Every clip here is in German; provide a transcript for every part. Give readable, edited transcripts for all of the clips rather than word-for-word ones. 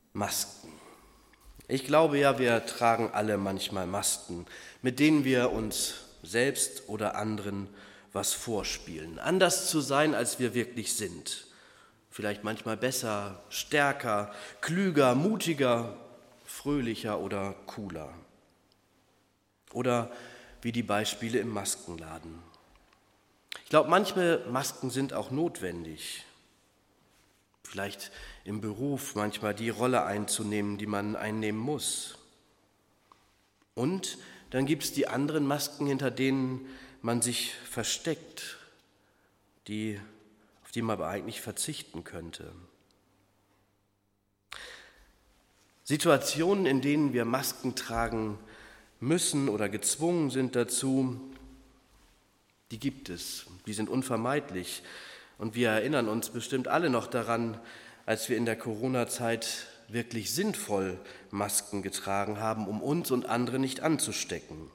Masken. Ich glaube ja, wir tragen alle manchmal Masken, mit denen wir uns selbst oder anderen was vorspielen. Anders zu sein, als wir wirklich sind. Vielleicht manchmal besser, stärker, klüger, mutiger, fröhlicher oder cooler. Oder wie die Beispiele im Maskenladen. Ich glaube, manche Masken sind auch notwendig. Vielleicht im Beruf manchmal die Rolle einzunehmen, die man einnehmen muss. Und dann gibt es die anderen Masken, hinter denen man sich versteckt, auf die man aber eigentlich verzichten könnte. Situationen, in denen wir Masken tragen müssen oder gezwungen sind dazu, die gibt es, die sind unvermeidlich. Und wir erinnern uns bestimmt alle noch daran, als wir in der Corona-Zeit wirklich sinnvoll Masken getragen haben, um uns und andere nicht anzustecken.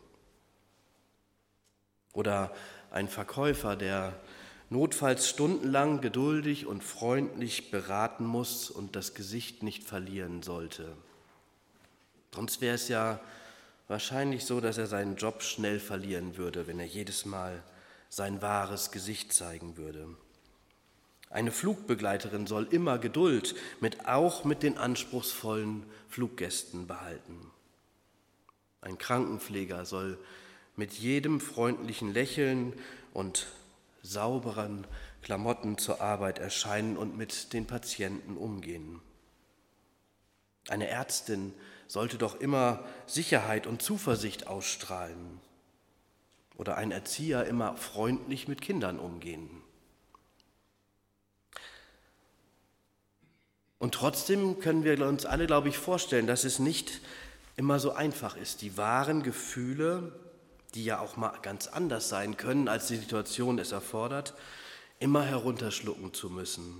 Oder ein Verkäufer, der notfalls stundenlang geduldig und freundlich beraten muss und das Gesicht nicht verlieren sollte. Sonst wäre es ja wahrscheinlich so, dass er seinen Job schnell verlieren würde, wenn er jedes Mal sein wahres Gesicht zeigen würde. Eine Flugbegleiterin soll immer Geduld auch mit den anspruchsvollen Fluggästen behalten. Ein Krankenpfleger soll mit jedem freundlichen Lächeln und sauberen Klamotten zur Arbeit erscheinen und mit den Patienten umgehen. Eine Ärztin sollte doch immer Sicherheit und Zuversicht ausstrahlen. Oder ein Erzieher immer freundlich mit Kindern umgehen. Und trotzdem können wir uns alle, glaube ich, vorstellen, dass es nicht immer so einfach ist, die wahren Gefühle, die ja auch mal ganz anders sein können, als die Situation es erfordert, immer herunterschlucken zu müssen.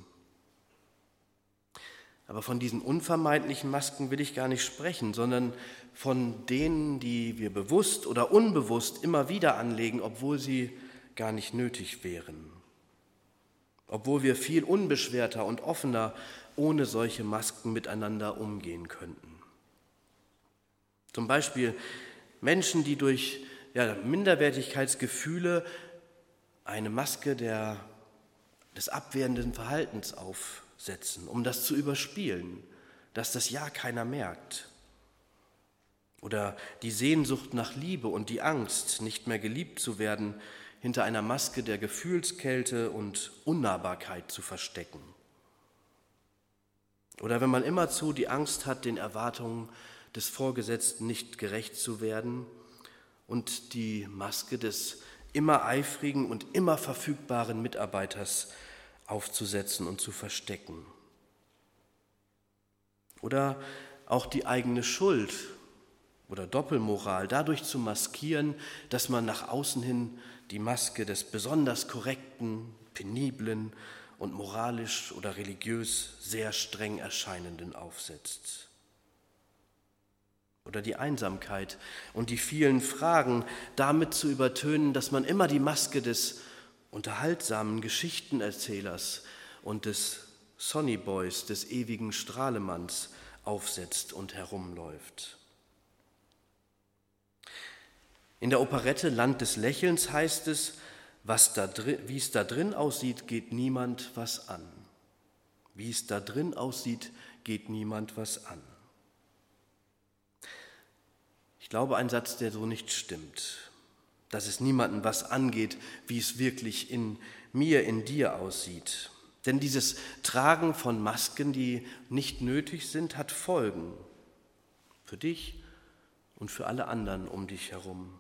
Aber von diesen unvermeidlichen Masken will ich gar nicht sprechen, sondern von denen, die wir bewusst oder unbewusst immer wieder anlegen, obwohl sie gar nicht nötig wären. Obwohl wir viel unbeschwerter und offener ohne solche Masken miteinander umgehen könnten. Zum Beispiel Menschen, die durch Minderwertigkeitsgefühle eine Maske des abwehrenden Verhaltens aufsetzen, um das zu überspielen, dass das ja keiner merkt. Oder die Sehnsucht nach Liebe und die Angst, nicht mehr geliebt zu werden, hinter einer Maske der Gefühlskälte und Unnahbarkeit zu verstecken. Oder wenn man immerzu die Angst hat, den Erwartungen des Vorgesetzten nicht gerecht zu werden und die Maske des immer eifrigen und immer verfügbaren Mitarbeiters aufzusetzen und zu verstecken. Oder auch die eigene Schuld oder Doppelmoral dadurch zu maskieren, dass man nach außen hin die Maske des besonders korrekten, peniblen und moralisch oder religiös sehr streng Erscheinenden aufsetzt. Oder die Einsamkeit und die vielen Fragen damit zu übertönen, dass man immer die Maske des unterhaltsamen Geschichtenerzählers und des Sonnyboys, des ewigen Strahlemanns aufsetzt und herumläuft. In der Operette Land des Lächelns heißt es, wie es da drin aussieht, geht niemand was an. Wie es da drin aussieht, geht niemand was an. Ich glaube, ein Satz, der so nicht stimmt, dass es niemandem was angeht, wie es wirklich in mir, in dir aussieht. Denn dieses Tragen von Masken, die nicht nötig sind, hat Folgen für dich und für alle anderen um dich herum.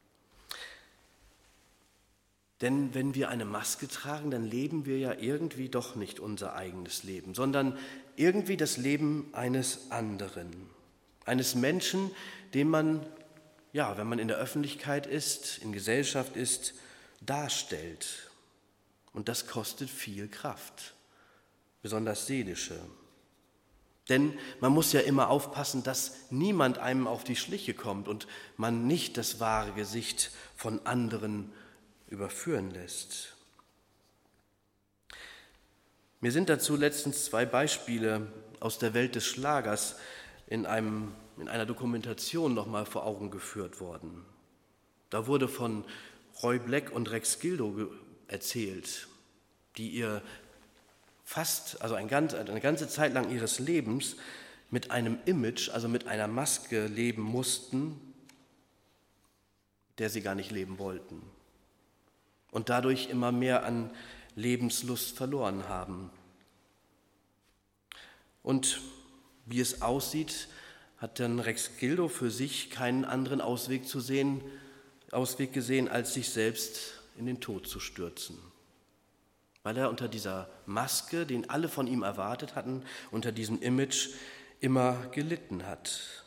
Denn wenn wir eine Maske tragen, dann leben wir ja irgendwie doch nicht unser eigenes Leben, sondern irgendwie das Leben eines anderen, eines Menschen, den man, wenn man in der Öffentlichkeit ist, in Gesellschaft ist, darstellt. Und das kostet viel Kraft, besonders seelische. Denn man muss ja immer aufpassen, dass niemand einem auf die Schliche kommt und man nicht das wahre Gesicht von anderen überführen lässt. Mir sind dazu letztens 2 Beispiele aus der Welt des Schlagers in einer Dokumentation nochmal vor Augen geführt worden. Da wurde von Roy Black und Rex Gildo erzählt, die ihr eine ganze Zeit lang ihres Lebens mit einem Image, also mit einer Maske leben mussten, der sie gar nicht leben wollten. Und dadurch immer mehr an Lebenslust verloren haben. Und wie es aussieht, hat dann Rex Gildo für sich keinen anderen Ausweg gesehen, als sich selbst in den Tod zu stürzen. Weil er unter dieser Maske, den alle von ihm erwartet hatten, unter diesem Image immer gelitten hat.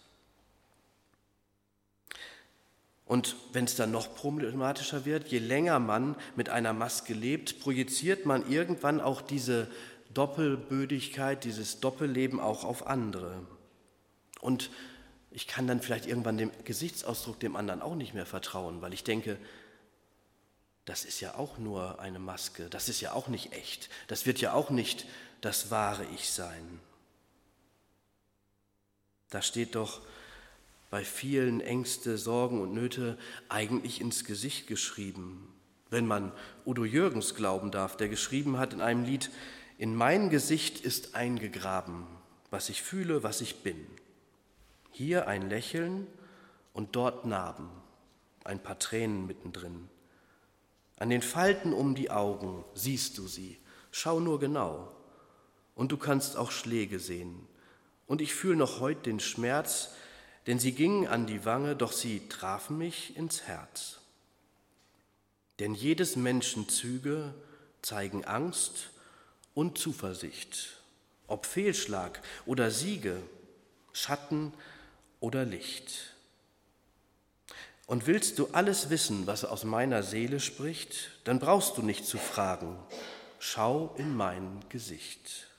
Und wenn es dann noch problematischer wird, je länger man mit einer Maske lebt, projiziert man irgendwann auch diese Doppelbödigkeit, dieses Doppelleben auch auf andere. Und ich kann dann vielleicht irgendwann dem Gesichtsausdruck dem anderen auch nicht mehr vertrauen, weil ich denke, das ist ja auch nur eine Maske, das ist ja auch nicht echt, das wird ja auch nicht das wahre Ich sein. Da steht doch bei vielen Ängste, Sorgen und Nöte eigentlich ins Gesicht geschrieben. Wenn man Udo Jürgens glauben darf, der geschrieben hat in einem Lied: In mein Gesicht ist eingegraben, was ich fühle, was ich bin. Hier ein Lächeln und dort Narben, ein paar Tränen mittendrin. An den Falten um die Augen siehst du sie, schau nur genau. Und du kannst auch Schläge sehen. Und ich fühle noch heute den Schmerz, denn sie gingen an die Wange, doch sie trafen mich ins Herz. Denn jedes Menschen Züge zeigen Angst und Zuversicht, ob Fehlschlag oder Siege, Schatten oder Licht. Und willst du alles wissen, was aus meiner Seele spricht, dann brauchst du nicht zu fragen. Schau in mein Gesicht.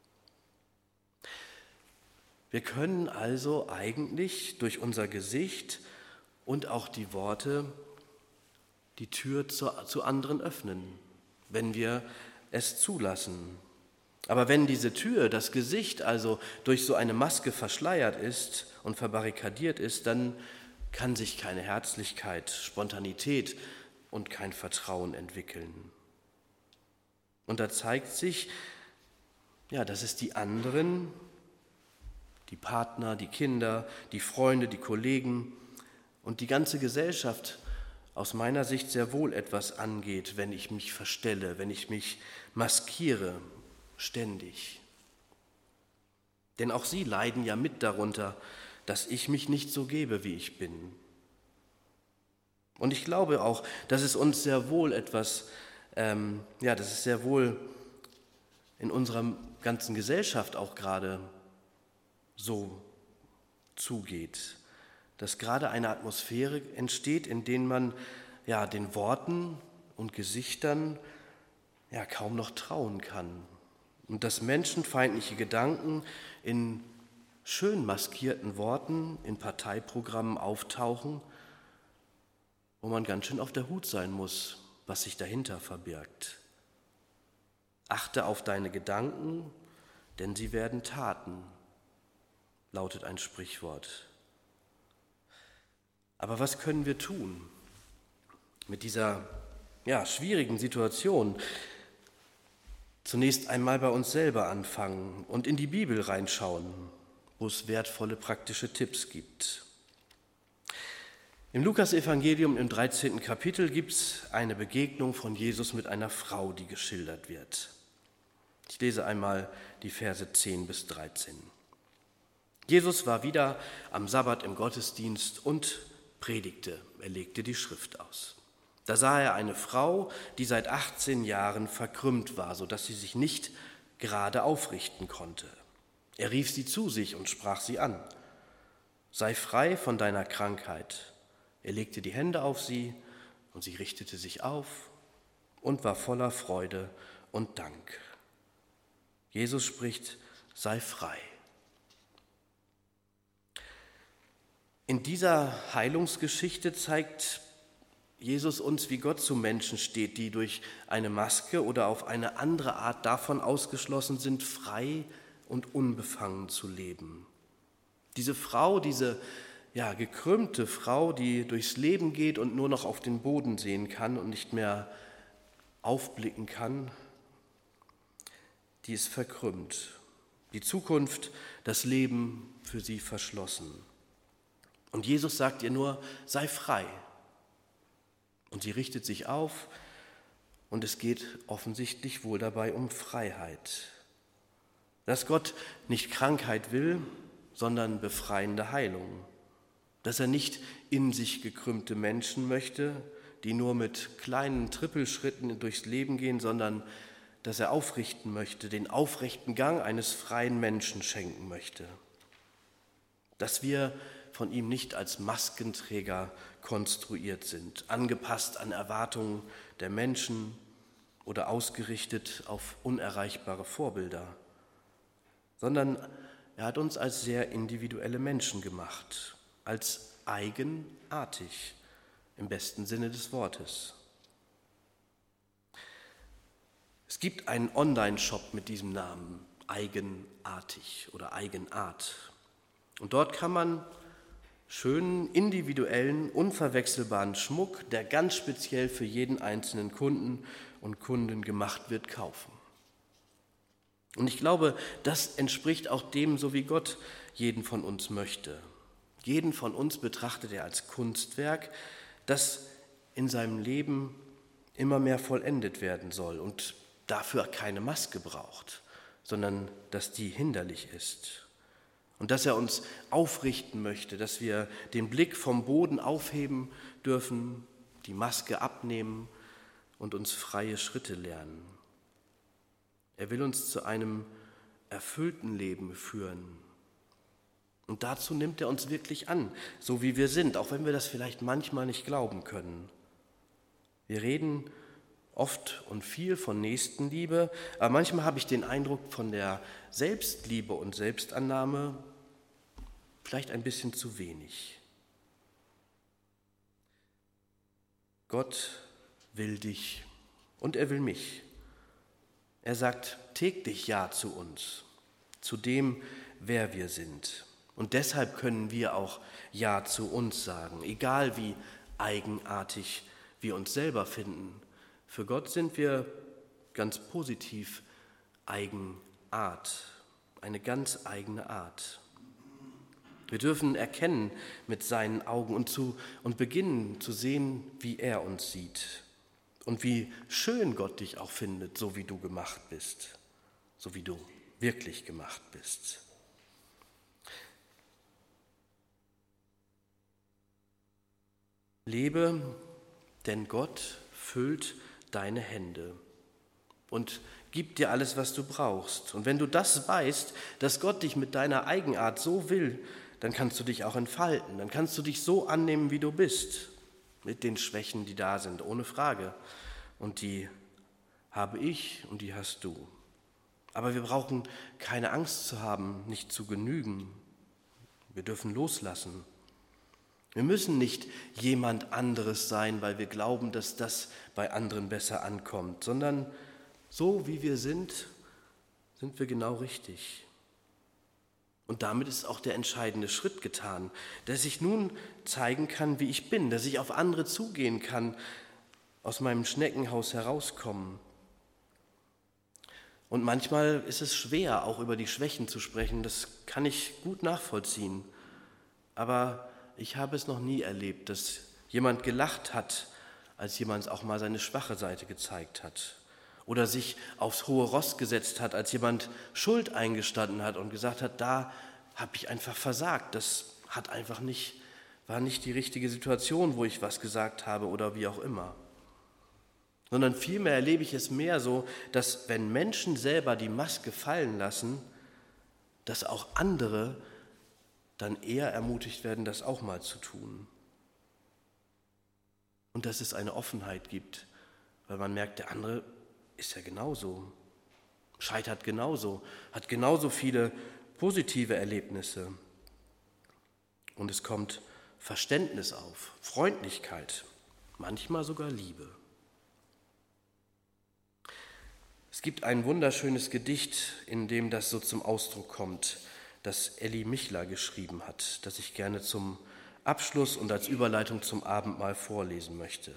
Wir können also eigentlich durch unser Gesicht und auch die Worte die Tür zu anderen öffnen, wenn wir es zulassen. Aber wenn diese Tür, das Gesicht also durch so eine Maske verschleiert ist und verbarrikadiert ist, dann kann sich keine Herzlichkeit, Spontanität und kein Vertrauen entwickeln. Und da zeigt sich, dass es die anderen, die Partner, die Kinder, die Freunde, die Kollegen und die ganze Gesellschaft aus meiner Sicht sehr wohl etwas angeht, wenn ich mich verstelle, wenn ich mich maskiere, ständig. Denn auch sie leiden ja mit darunter, dass ich mich nicht so gebe, wie ich bin. Und ich glaube auch, dass es uns sehr wohl dass es sehr wohl in unserer ganzen Gesellschaft auch gerade so zugeht, dass gerade eine Atmosphäre entsteht, in der man den Worten und Gesichtern kaum noch trauen kann und dass menschenfeindliche Gedanken in schön maskierten Worten in Parteiprogrammen auftauchen, wo man ganz schön auf der Hut sein muss, was sich dahinter verbirgt. Achte auf deine Gedanken, denn sie werden Taten, lautet ein Sprichwort. Aber was können wir tun mit dieser schwierigen Situation? Zunächst einmal bei uns selber anfangen und in die Bibel reinschauen, wo es wertvolle praktische Tipps gibt. Im Lukas-Evangelium im 13. Kapitel gibt es eine Begegnung von Jesus mit einer Frau, die geschildert wird. Ich lese einmal die Verse 10 bis 13. Jesus war wieder am Sabbat im Gottesdienst und predigte, er legte die Schrift aus. Da sah er eine Frau, die seit 18 Jahren verkrümmt war, sodass sie sich nicht gerade aufrichten konnte. Er rief sie zu sich und sprach sie an: Sei frei von deiner Krankheit. Er legte die Hände auf sie und sie richtete sich auf und war voller Freude und Dank. Jesus spricht: Sei frei. In dieser Heilungsgeschichte zeigt Jesus uns, wie Gott zu Menschen steht, die durch eine Maske oder auf eine andere Art davon ausgeschlossen sind, frei und unbefangen zu leben. Diese Frau, diese gekrümmte Frau, die durchs Leben geht und nur noch auf den Boden sehen kann und nicht mehr aufblicken kann, die ist verkrümmt. Die Zukunft, das Leben für sie verschlossen. Und Jesus sagt ihr nur, sei frei. Und sie richtet sich auf und es geht offensichtlich wohl dabei um Freiheit. Dass Gott nicht Krankheit will, sondern befreiende Heilung. Dass er nicht in sich gekrümmte Menschen möchte, die nur mit kleinen Trippelschritten durchs Leben gehen, sondern dass er aufrichten möchte, den aufrechten Gang eines freien Menschen schenken möchte. Dass wir von ihm nicht als Maskenträger konstruiert sind, angepasst an Erwartungen der Menschen oder ausgerichtet auf unerreichbare Vorbilder, sondern er hat uns als sehr individuelle Menschen gemacht, als eigenartig im besten Sinne des Wortes. Es gibt einen Online-Shop mit diesem Namen, Eigenartig oder Eigenart. Und dort kann man schönen, individuellen, unverwechselbaren Schmuck, der ganz speziell für jeden einzelnen Kunden und Kundin gemacht wird, kaufen. Und ich glaube, das entspricht auch dem, so wie Gott jeden von uns möchte. Jeden von uns betrachtet er als Kunstwerk, das in seinem Leben immer mehr vollendet werden soll und dafür keine Maske braucht, sondern dass die hinderlich ist. Und dass er uns aufrichten möchte, dass wir den Blick vom Boden aufheben dürfen, die Maske abnehmen und uns freie Schritte lernen. Er will uns zu einem erfüllten Leben führen. Und dazu nimmt er uns wirklich an, so wie wir sind, auch wenn wir das vielleicht manchmal nicht glauben können. Wir reden oft und viel von Nächstenliebe, aber manchmal habe ich den Eindruck, von der Selbstliebe und Selbstannahme vielleicht ein bisschen zu wenig. Gott will dich und er will mich. Er sagt täglich Ja zu uns, zu dem, wer wir sind. Und deshalb können wir auch Ja zu uns sagen, egal wie eigenartig wir uns selber finden. Für Gott sind wir ganz positiv Eigenart, eine ganz eigene Art. Wir dürfen erkennen mit seinen Augen und beginnen zu sehen, wie er uns sieht und wie schön Gott dich auch findet, so wie du gemacht bist, so wie du wirklich gemacht bist. Lebe, denn Gott füllt deine Hände und gibt dir alles, was du brauchst. Und wenn du das weißt, dass Gott dich mit deiner Eigenart so will, dann kannst du dich auch entfalten. Dann kannst du dich so annehmen, wie du bist, mit den Schwächen, die da sind, ohne Frage. Und die habe ich und die hast du. Aber wir brauchen keine Angst zu haben, nicht zu genügen. Wir dürfen loslassen. Wir müssen nicht jemand anderes sein, weil wir glauben, dass das bei anderen besser ankommt, sondern so wie wir sind, sind wir genau richtig. Und damit ist auch der entscheidende Schritt getan, dass ich nun zeigen kann, wie ich bin, dass ich auf andere zugehen kann, aus meinem Schneckenhaus herauskommen. Und manchmal ist es schwer, auch über die Schwächen zu sprechen, das kann ich gut nachvollziehen. Aber ich habe es noch nie erlebt, dass jemand gelacht hat, als jemand auch mal seine schwache Seite gezeigt hat. Oder sich aufs hohe Ross gesetzt hat, als jemand Schuld eingestanden hat und gesagt hat, da habe ich einfach versagt. Das war nicht die richtige Situation, wo ich was gesagt habe oder wie auch immer. Sondern vielmehr erlebe ich es mehr so, dass wenn Menschen selber die Maske fallen lassen, dass auch andere dann eher ermutigt werden, das auch mal zu tun. Und dass es eine Offenheit gibt, weil man merkt, der andere ist ja genauso, scheitert genauso, hat genauso viele positive Erlebnisse. Und es kommt Verständnis auf, Freundlichkeit, manchmal sogar Liebe. Es gibt ein wunderschönes Gedicht, in dem das so zum Ausdruck kommt, das Elli Michler geschrieben hat, das ich gerne zum Abschluss und als Überleitung zum Abendmahl vorlesen möchte.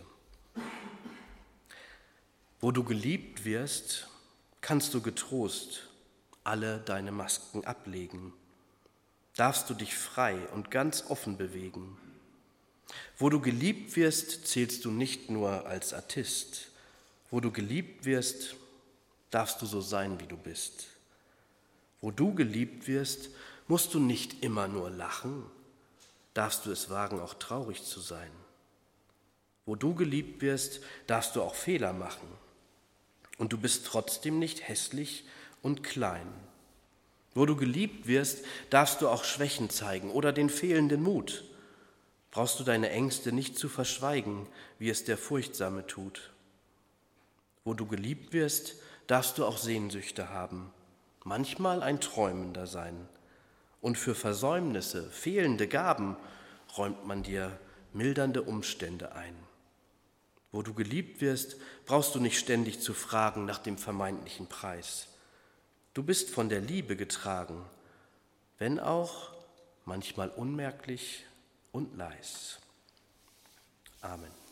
Wo du geliebt wirst, kannst du getrost alle deine Masken ablegen, darfst du dich frei und ganz offen bewegen. Wo du geliebt wirst, zählst du nicht nur als Artist. Wo du geliebt wirst, darfst du so sein, wie du bist. Wo du geliebt wirst, musst du nicht immer nur lachen, darfst du es wagen, auch traurig zu sein. Wo du geliebt wirst, darfst du auch Fehler machen. Und du bist trotzdem nicht hässlich und klein. Wo du geliebt wirst, darfst du auch Schwächen zeigen oder den fehlenden Mut. Brauchst du deine Ängste nicht zu verschweigen, wie es der Furchtsame tut. Wo du geliebt wirst, darfst du auch Sehnsüchte haben, manchmal ein Träumender sein. Und für Versäumnisse, fehlende Gaben räumt man dir mildernde Umstände ein. Wo du geliebt wirst, brauchst du nicht ständig zu fragen nach dem vermeintlichen Preis. Du bist von der Liebe getragen, wenn auch manchmal unmerklich und leis. Amen.